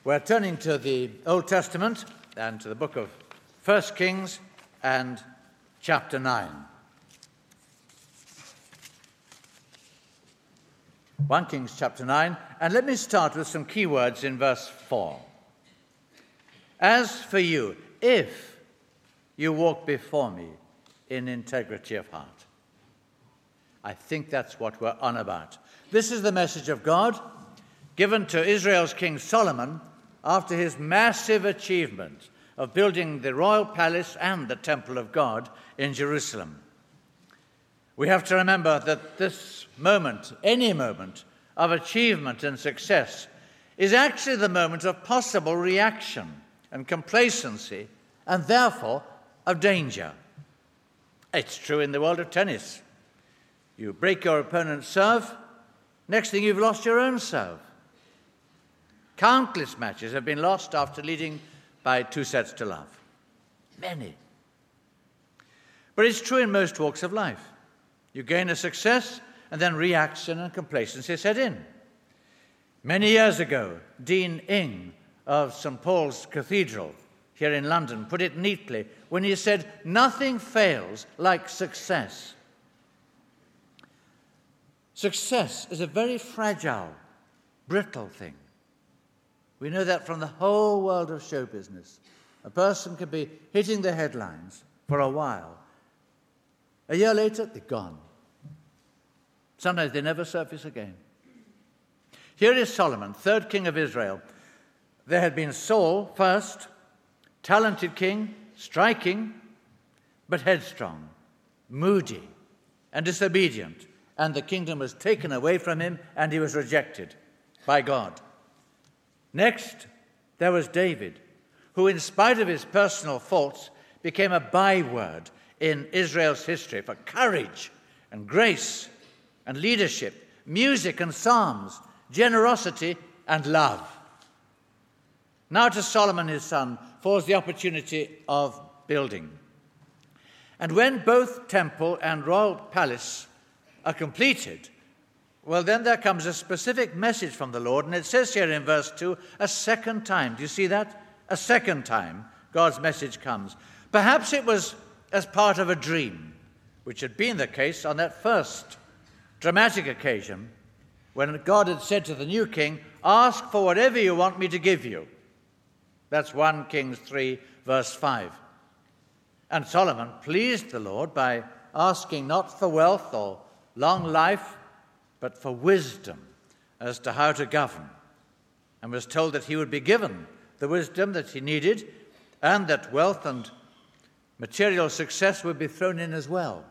We're turning to the Old Testament and to the book of 1 Kings and chapter 9. 1 Kings chapter 9, and let me start with some key words in verse 4. As for you, if you walk before me in integrity of heart. I think that's what we're on about. This is the message of God given to Israel's King Solomon after his massive achievement of building the royal palace and the temple of God in Jerusalem. We have to remember that this moment, any moment of achievement and success, is actually the moment of possible reaction and complacency, and therefore of danger. It's true in the world of tennis. You break your opponent's serve, next thing you've lost your own serve. Countless matches have been lost after leading by 2-0. Many. But it's true in most walks of life. You gain a success, and then reaction and complacency set in. Many years ago, Dean Ing of St. Paul's Cathedral here in London put it neatly when he said, "Nothing fails like success." Success is a very fragile, brittle thing. We know that from the whole world of show business. A person can be hitting the headlines for a while. A year later, they're gone. Sometimes they never surface again. Here is Solomon, third king of Israel. There had been Saul first, talented king, striking, but headstrong, moody, and disobedient. And the kingdom was taken away from him, and he was rejected by God. Next, there was David, who, in spite of his personal faults, became a byword in Israel's history for courage and grace and leadership, music and psalms, generosity and love. Now to Solomon, his son, falls the opportunity of building. And when both temple and royal palace are completed, well, then there comes a specific message from the Lord, and it says here in verse 2, a second time. Do you see that? A second time, God's message comes. Perhaps it was as part of a dream, which had been the case on that first dramatic occasion when God had said to the new king, "Ask for whatever you want me to give you." That's 1 Kings 3, verse 5. And Solomon pleased the Lord by asking not for wealth or long life, but for wisdom as to how to govern, and was told that he would be given the wisdom that he needed, and that wealth and material success would be thrown in as well.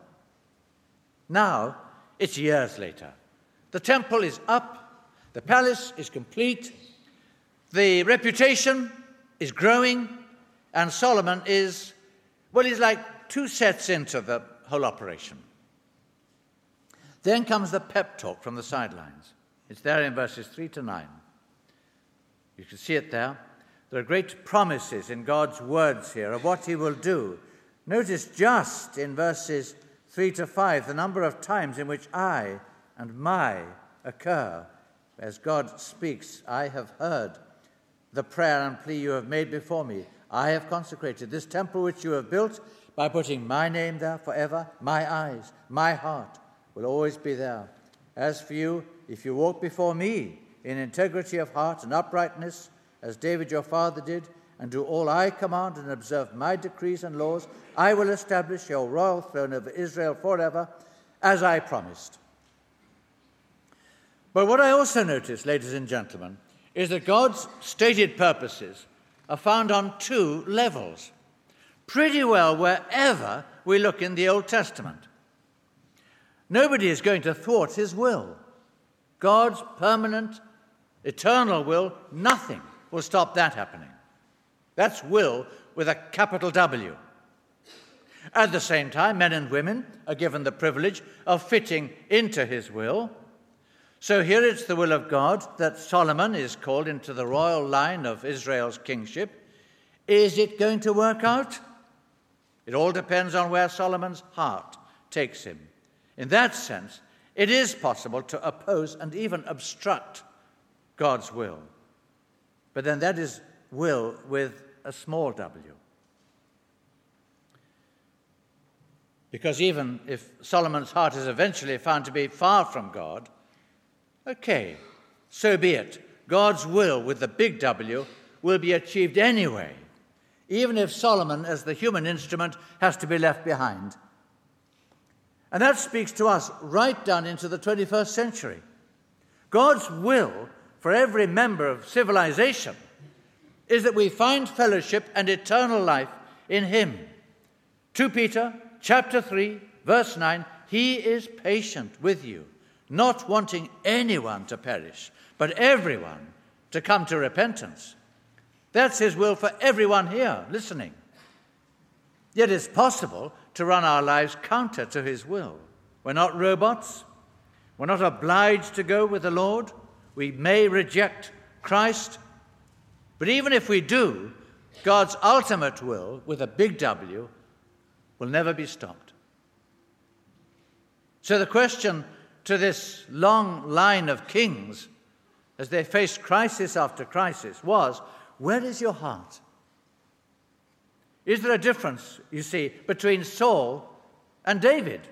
Now, it's years later. The temple is up, the palace is complete, the reputation is growing, and Solomon is like 2 sets into the whole operation. Then comes the pep talk from the sidelines. It's there in verses 3 to 9. You can see it there. There are great promises in God's words here of what he will do. Notice just in verses 3 to 5 the number of times in which I and my occur. As God speaks, I have heard the prayer and plea you have made before me. I have consecrated this temple which you have built by putting my name there forever. My eyes, my heart will always be there. As for you, if you walk before me in integrity of heart and uprightness, as David your father did, and do all I command and observe my decrees and laws, I will establish your royal throne over Israel forever, as I promised. But what I also notice, ladies and gentlemen, is that God's stated purposes are found on 2 levels, pretty well wherever we look in the Old Testament. Nobody is going to thwart his will. God's permanent, eternal will, nothing will stop that happening. That's will with a capital W. At the same time, men and women are given the privilege of fitting into his will. So here it's the will of God that Solomon is called into the royal line of Israel's kingship. Is it going to work out? It all depends on where Solomon's heart takes him. In that sense, it is possible to oppose and even obstruct God's will. But then that is will with a small w. Because even if Solomon's heart is eventually found to be far from God, okay, so be it. God's will with the big W will be achieved anyway, even if Solomon, as the human instrument, has to be left behind. And that speaks to us right down into the 21st century. God's will for every member of civilization is that we find fellowship and eternal life in him. 2 Peter chapter 3, verse 9, he is patient with you, not wanting anyone to perish, but everyone to come to repentance. That's his will for everyone here listening. Yet it's possible to run our lives counter to his will. We're not robots. We're not obliged to go with the Lord. We may reject Christ. But even if we do, God's ultimate will, with a big W, will never be stopped. So the question to this long line of kings, as they faced crisis after crisis, was, where is your heart? Is there a difference, you see, between Saul and David?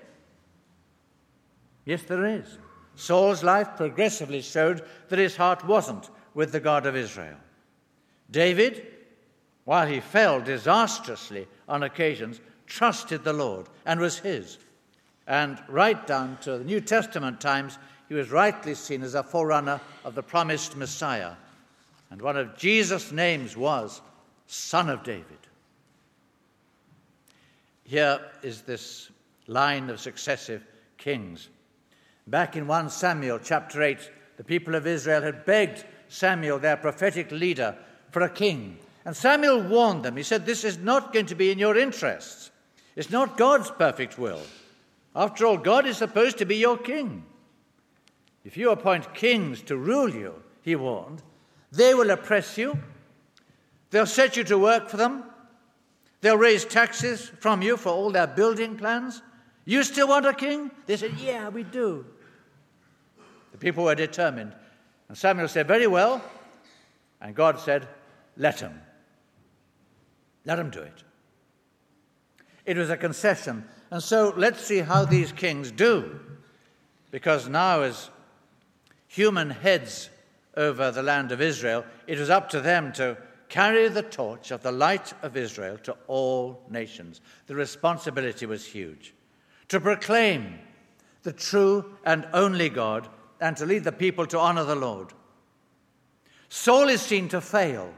Yes, there is. Saul's life progressively showed that his heart wasn't with the God of Israel. David, while he fell disastrously on occasions, trusted the Lord and was his. And right down to the New Testament times, he was rightly seen as a forerunner of the promised Messiah. And one of Jesus' names was Son of David. Here is this line of successive kings. Back in 1 Samuel chapter 8, the people of Israel had begged Samuel, their prophetic leader, for a king. And Samuel warned them. He said, this is not going to be in your interests. It's not God's perfect will. After all, God is supposed to be your king. If you appoint kings to rule you, he warned, they will oppress you. They'll set you to work for them. They'll raise taxes from you for all their building plans. You still want a king? They said, yeah, we do. The people were determined. And Samuel said, very well. And God said, let him. Let him do it. It was a concession. And so let's see how these kings do. Because now, as human heads over the land of Israel, it was up to them to carry the torch of the light of Israel to all nations. The responsibility was huge. To proclaim the true and only God and to lead the people to honor the Lord. Saul is seen to fail,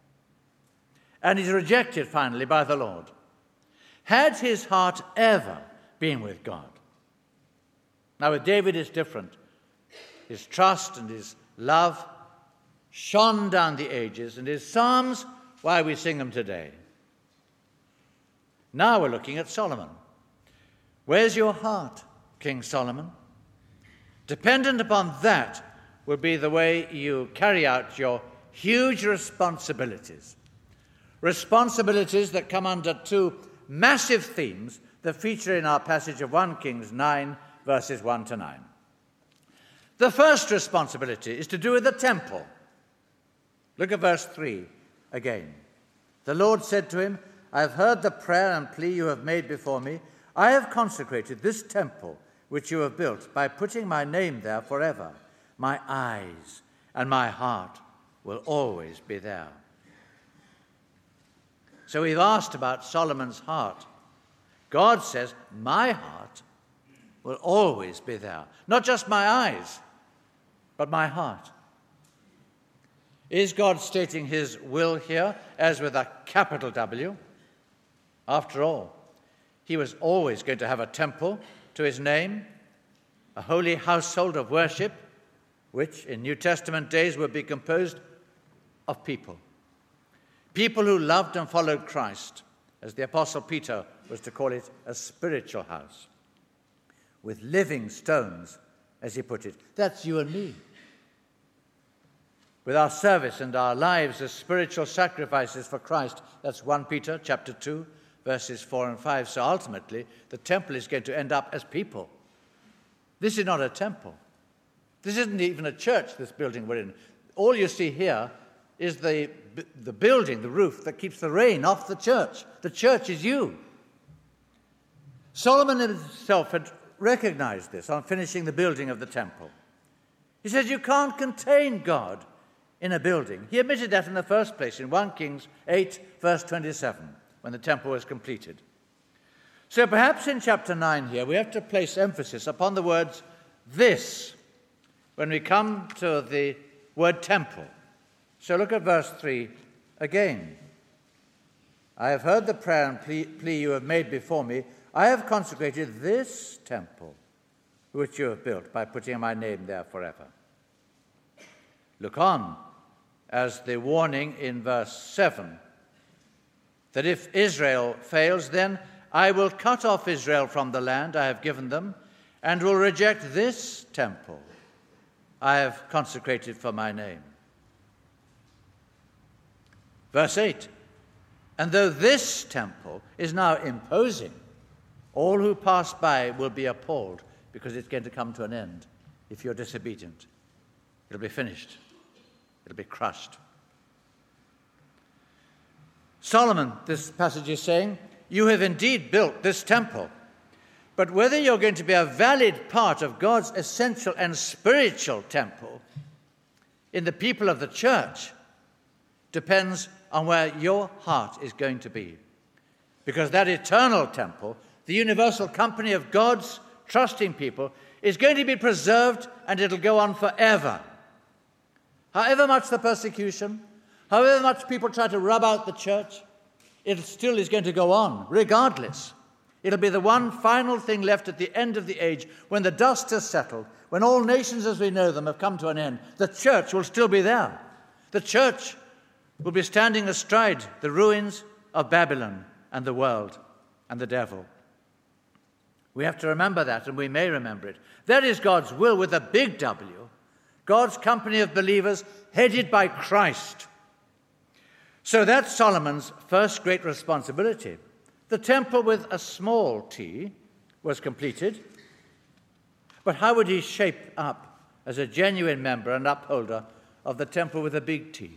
and he's rejected finally by the Lord. Had his heart ever been with God? Now with David it's different. His trust and his love shone down the ages, and his psalms, why we sing them today. Now we're looking at Solomon. Where's your heart, King Solomon? Dependent upon that will be the way you carry out your huge responsibilities. Responsibilities that come under two massive themes that feature in our passage of 1 Kings 9, verses 1 to 9. The first responsibility is to do with the temple. Look at verse 3 again. The Lord said to him, I have heard the prayer and plea you have made before me. I have consecrated this temple which you have built by putting my name there forever. My eyes and my heart will always be there. So we've asked about Solomon's heart. God says, my heart will always be there. Not just my eyes, but my heart. Is God stating his will here as with a capital W? After all, he was always going to have a temple to his name, a holy household of worship, which in New Testament days would be composed of people. People who loved and followed Christ, as the Apostle Peter was to call it, a spiritual house, with living stones, as he put it. That's you and me. With our service and our lives as spiritual sacrifices for Christ. That's 1 Peter chapter 2, verses 4 and 5. So ultimately, the temple is going to end up as people. This is not a temple. This isn't even a church, this building we're in. All you see here is the building, the roof, that keeps the rain off the church. The church is you. Solomon himself had recognized this on finishing the building of the temple. He says you can't contain God in a building. He admitted that in the first place in 1 Kings 8, verse 27, when the temple was completed. So perhaps in chapter 9 here we have to place emphasis upon the words "this" when we come to the word temple. So look at verse 3 again. I have heard the prayer and plea you have made before me. I have consecrated this temple which you have built by putting my name there forever. Look on as the warning in verse 7, that if Israel fails, then I will cut off Israel from the land I have given them and will reject this temple I have consecrated for my name. Verse 8, and though this temple is now imposing, all who pass by will be appalled because it's going to come to an end if you're disobedient. It'll be finished. It'll be crushed. Solomon, this passage is saying, you have indeed built this temple, but whether you're going to be a valid part of God's essential and spiritual temple in the people of the church depends on where your heart is going to be. Because that eternal temple, the universal company of God's trusting people, is going to be preserved and it'll go on forever. However much the persecution, however much people try to rub out the church, it still is going to go on, regardless. It'll be the one final thing left at the end of the age, when the dust has settled, when all nations as we know them have come to an end. The church will still be there. The church will be standing astride the ruins of Babylon and the world and the devil. We have to remember that, and we may remember it. That is God's will with a big W, God's company of believers headed by Christ. So that's Solomon's first great responsibility. The temple with a small t was completed, but how would he shape up as a genuine member and upholder of the temple with a big T?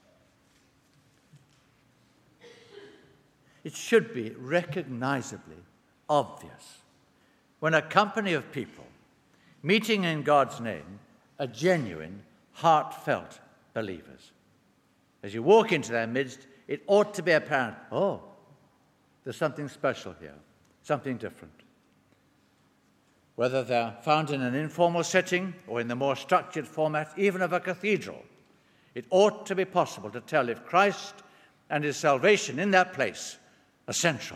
It should be recognizably obvious when a company of people meeting in God's name are genuine, heartfelt believers. As you walk into their midst, it ought to be apparent, oh, there's something special here, something different. Whether they're found in an informal setting or in the more structured format, even of a cathedral, it ought to be possible to tell if Christ and his salvation in that place are central.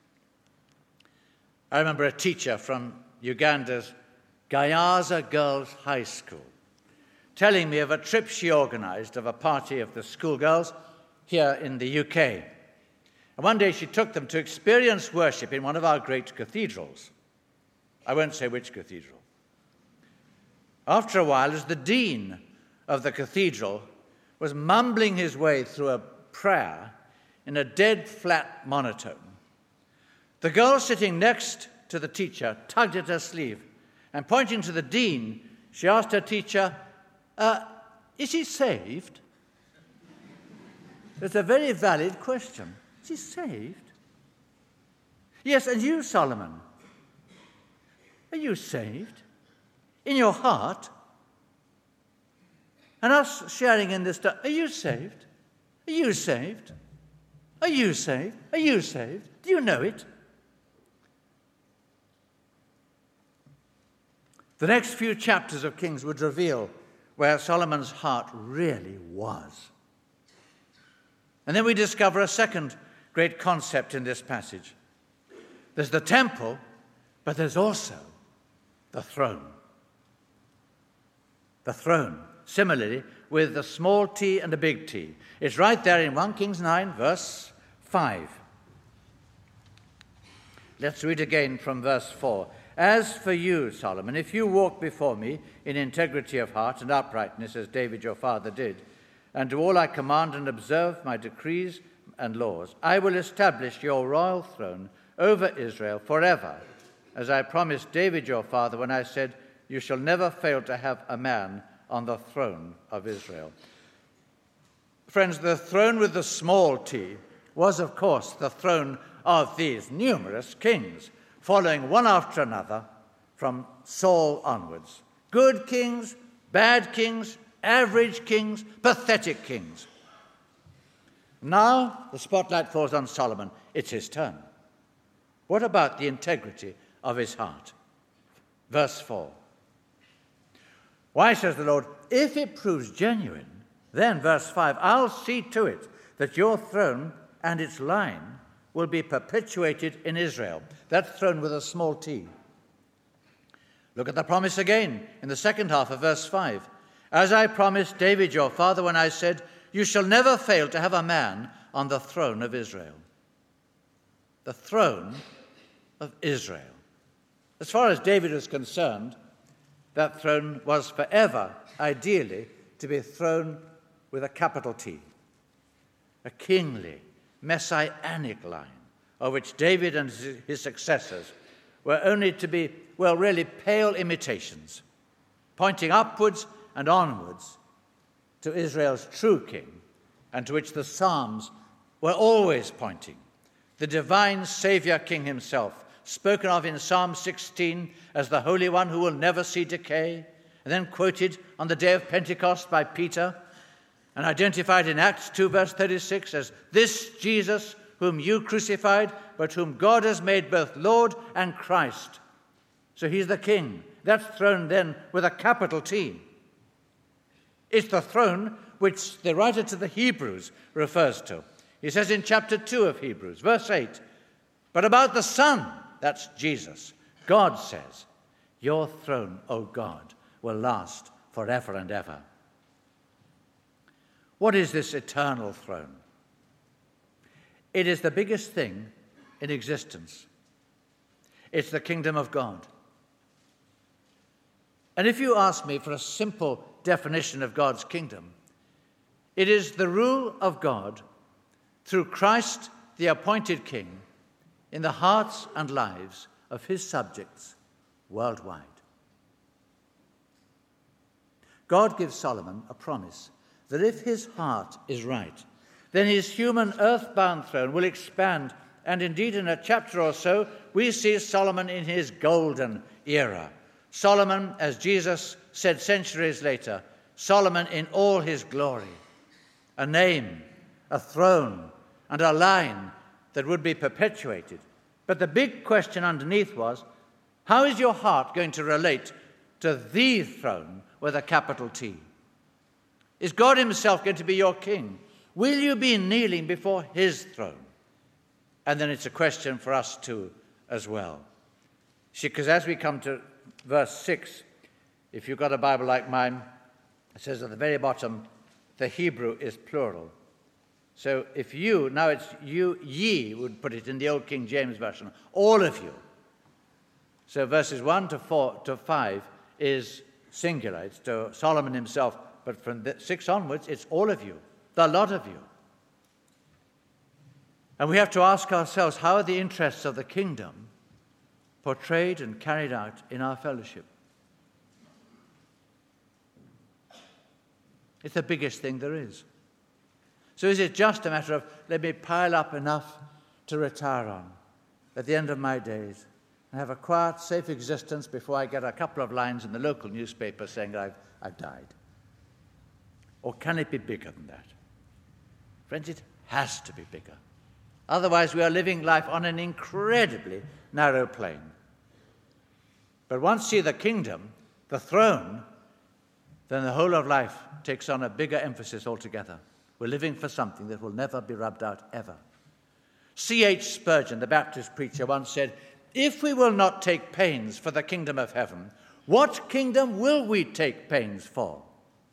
I remember a teacher from Uganda's Gayaza Girls High School telling me of a trip she organized of a party of the schoolgirls here in the UK. And one day she took them to experience worship in one of our great cathedrals. I won't say which cathedral. After a while, as the dean of the cathedral was mumbling his way through a prayer in a dead flat monotone, the girl sitting next to the teacher tugged at her sleeve, and pointing to the dean, she asked her teacher, is he saved? It's a very valid question. Is he saved? Yes, and you, Solomon, are you saved? In your heart? And us sharing in this stuff, are you saved? Are you saved? Are you saved? Are you saved? Do you know it? The next few chapters of Kings would reveal where Solomon's heart really was. And then we discover a second great concept in this passage. There's the temple, but there's also the throne. The throne, similarly, with a small t and a big T. It's right there in 1 Kings 9, verse 5. Let's read again from verse 4. As for you, Solomon, if you walk before me in integrity of heart and uprightness, as David your father did, and do all I command and observe my decrees and laws, I will establish your royal throne over Israel forever, as I promised David your father when I said, you shall never fail to have a man on the throne of Israel. Friends, the throne with the small t was, of course, the throne of these numerous kings, following one after another from Saul onwards. Good kings, bad kings, average kings, pathetic kings. Now the spotlight falls on Solomon. It's his turn. What about the integrity of his heart? Verse 4. Why, says the Lord, if it proves genuine, then, verse 5, I'll see to it that your throne and its line will be perpetuated in Israel. That throne with a small t. Look at the promise again in the second half of verse 5. As I promised David your father when I said, you shall never fail to have a man on the throne of Israel. The throne of Israel. As far as David was concerned, that throne was forever, ideally, to be a throne with a capital T. A kingly, messianic line, of which David and his successors were only to be, well, really pale imitations, pointing upwards and onwards to Israel's true king, and to which the Psalms were always pointing, the divine Saviour King himself, spoken of in Psalm 16 as the Holy One who will never see decay, and then quoted on the day of Pentecost by Peter, and identified in Acts 2, verse 36 as this Jesus whom you crucified, but whom God has made both Lord and Christ. So he's the king. That's throne then with a capital T. It's the throne which the writer to the Hebrews refers to. He says in chapter 2 of Hebrews, verse 8, but about the Son, that's Jesus, God says, your throne, O God, will last forever and ever. What is this eternal throne? It is the biggest thing in existence. It's the kingdom of God. And if you ask me for a simple definition of God's kingdom, it is the rule of God through Christ, the appointed king, in the hearts and lives of his subjects worldwide. God gives Solomon a promise that if his heart is right, then his human earthbound throne will expand, and indeed in a chapter or so, we see Solomon in his golden era. Solomon, as Jesus said centuries later, Solomon in all his glory. A name, a throne, and a line that would be perpetuated. But the big question underneath was, how is your heart going to relate to the throne with a capital T? Is God himself going to be your king? Will you be kneeling before his throne? And then it's a question for us too as well. See, because as we come to verse 6, if you've got a Bible like mine, it says at the very bottom, the Hebrew is plural. So if you, now it's you, ye would put it in the old King James Version, all of you. So verses 1 to 4 to 5 is singular. It's to Solomon himself. But from 6 onwards, it's all of you, the lot of you. And we have to ask ourselves, how are the interests of the kingdom portrayed and carried out in our fellowship? It's the biggest thing there is. So is it just a matter of, let me pile up enough to retire on at the end of my days and have a quiet, safe existence before I get a couple of lines in the local newspaper saying I've died? Or can it be bigger than that? Friends, it has to be bigger. Otherwise, we are living life on an incredibly narrow plane. But once you see the kingdom, the throne, then the whole of life takes on a bigger emphasis altogether. We're living for something that will never be rubbed out, ever. C.H. Spurgeon, the Baptist preacher, once said, if we will not take pains for the kingdom of heaven, what kingdom will we take pains for?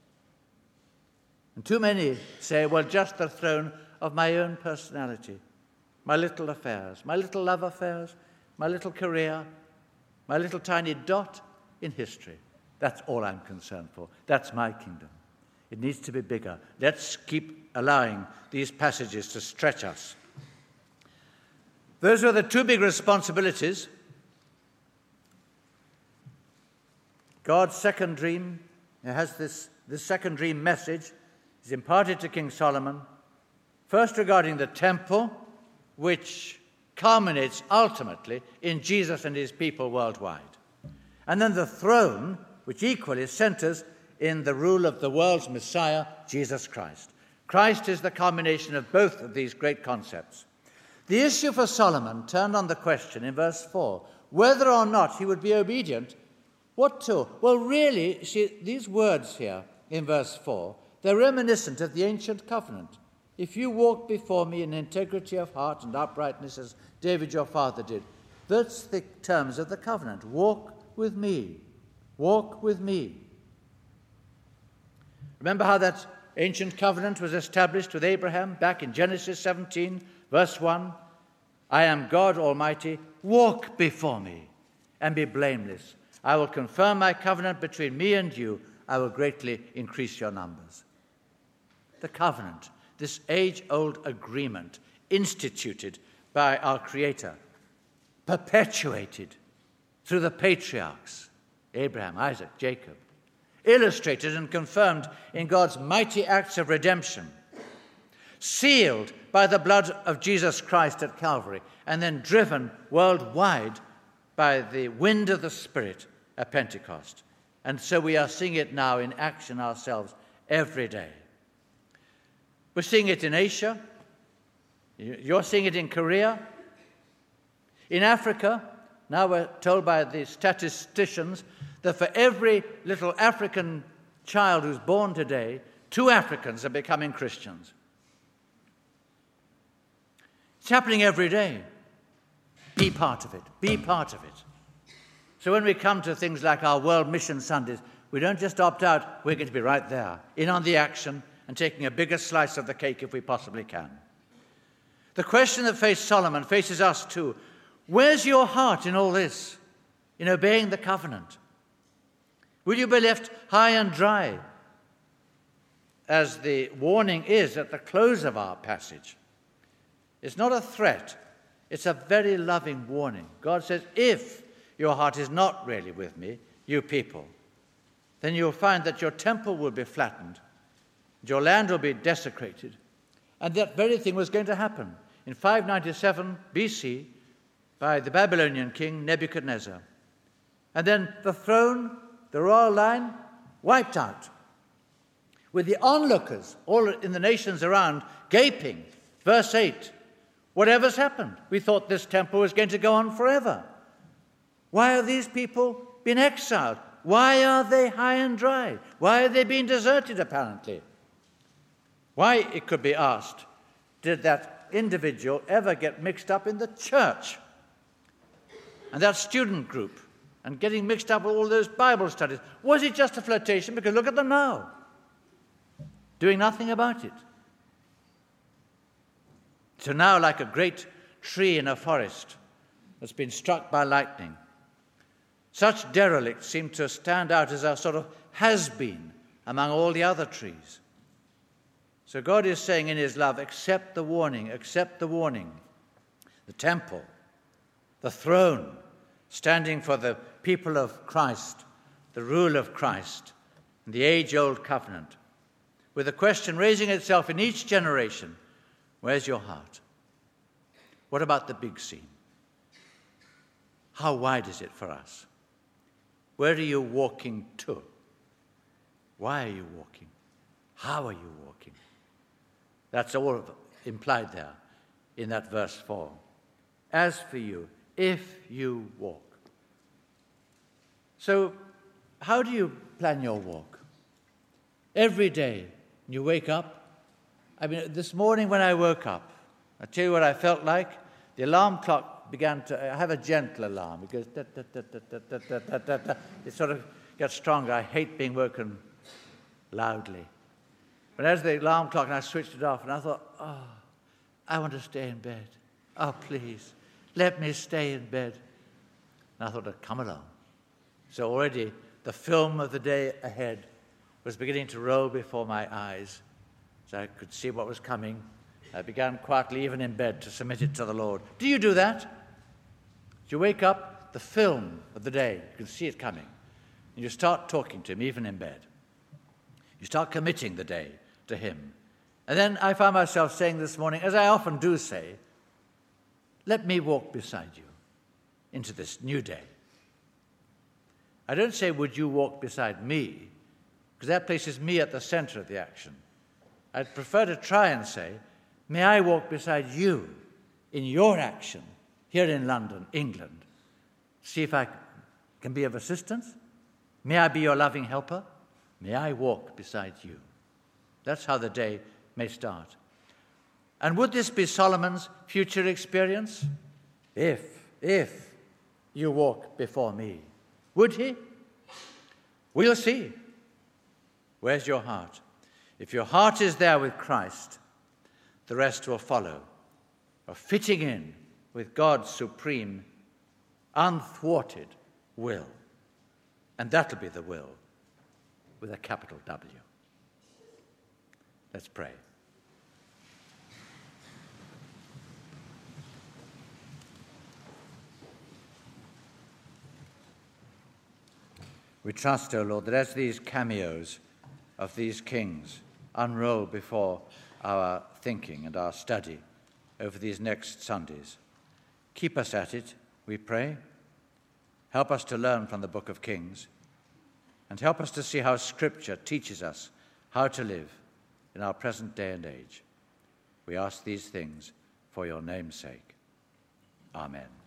And too many say, well, just the throne of my own personality, my little affairs, my little love affairs, my little career, my little tiny dot in history. That's all I'm concerned for. That's my kingdom. It needs to be bigger. Let's keep allowing these passages to stretch us. Those are the two big responsibilities. God's second dream has this second dream message. is imparted to King Solomon, first regarding the temple, which culminates ultimately in Jesus and his people worldwide. And then the throne, which equally centers in the rule of the world's Messiah, Jesus Christ. Christ is the culmination of both of these great concepts. The issue for Solomon turned on the question in verse 4, whether or not he would be obedient. What to? Well, really, these words here in verse 4, they're reminiscent of the ancient covenant. If you walk before me in integrity of heart and uprightness, as David your father did, that's the terms of the covenant. Walk with me. Walk with me. Remember how that ancient covenant was established with Abraham back in Genesis 17, verse 1? I am God Almighty. Walk before me and be blameless. I will confirm my covenant between me and you. I will greatly increase your numbers. The covenant, this age-old agreement instituted by our Creator, perpetuated through the patriarchs, Abraham, Isaac, Jacob, illustrated and confirmed in God's mighty acts of redemption, sealed by the blood of Jesus Christ at Calvary, and then driven worldwide by the wind of the Spirit at Pentecost. And so we are seeing it now in action ourselves every day. We're seeing it in Asia. You're seeing it in Korea. In Africa, now we're told by the statisticians that for every little African child who's born today, 2 Africans are becoming Christians. It's happening every day. Be part of it. Be part of it. So when we come to things like our World Mission Sundays, we don't just opt out. We're going to be right there, in on the action, and taking a bigger slice of the cake if we possibly can. The question that faced Solomon faces us too. Where's your heart in all this, in obeying the covenant? Will you be left high and dry, as the warning is at the close of our passage? It's not a threat. It's a very loving warning. God says, if your heart is not really with me, you people, then you'll find that your temple will be flattened, your land will be desecrated. And that very thing was going to happen in 597 BC by the Babylonian king Nebuchadnezzar. And then the throne, the royal line, wiped out, with the onlookers, all in the nations around, gaping. Verse 8, whatever's happened? We thought this temple was going to go on forever. Why have these people been exiled? Why are they high and dry? Why are they being deserted, apparently? Why, it could be asked, did that individual ever get mixed up in the church and that student group and getting mixed up with all those Bible studies? Was it just a flirtation? Because look at them now, doing nothing about it. So now, like a great tree in a forest that's been struck by lightning, such derelicts seem to stand out as a sort of has-been among all the other trees. So God is saying in his love, accept the warning, accept the warning. The temple, the throne, standing for the people of Christ, the rule of Christ, and the age-old covenant, with a question raising itself in each generation, where's your heart? What about the big scene? How wide is it for us? Where are you walking to? Why are you walking? How are you walking? That's all implied there in that verse 4. As for you, if you walk. So, how do you plan your walk? Every day you wake up. I mean, this morning when I woke up, I'll tell you what I felt like. The alarm clock began to, I have a gentle alarm. It goes, da, da, da, da, da, da, da, da, da. It sort of gets stronger. I hate being woken loudly. But as the alarm clock, and I switched it off, and I thought, oh, I want to stay in bed. Oh, please, let me stay in bed. And I thought, come along. So already the film of the day ahead was beginning to roll before my eyes. So I could see what was coming. I began quietly, even in bed, to submit it to the Lord. Do you do that? Do you wake up, the film of the day, you can see it coming, and you start talking to him, even in bed. You start committing the day to him. And then I found myself saying this morning, as I often do say, let me walk beside you into this new day. I don't say, would you walk beside me, because that places me at the center of the action. I'd prefer to try and say, may I walk beside you in your action here in London, England. See if I can be of assistance. May I be your loving helper? May I walk beside you? That's how the day may start. And would this be Solomon's future experience? If you walk before me. Would he? We'll see. Where's your heart? If your heart is there with Christ, the rest will follow, of fitting in with God's supreme, unthwarted will. And that'll be the will with a capital W. Let's pray. We trust, O Lord, that as these cameos of these kings unroll before our thinking and our study over these next Sundays, keep us at it, we pray. Help us to learn from the Book of Kings, and help us to see how Scripture teaches us how to live in our present day and age. We ask these things for your name's sake. Amen.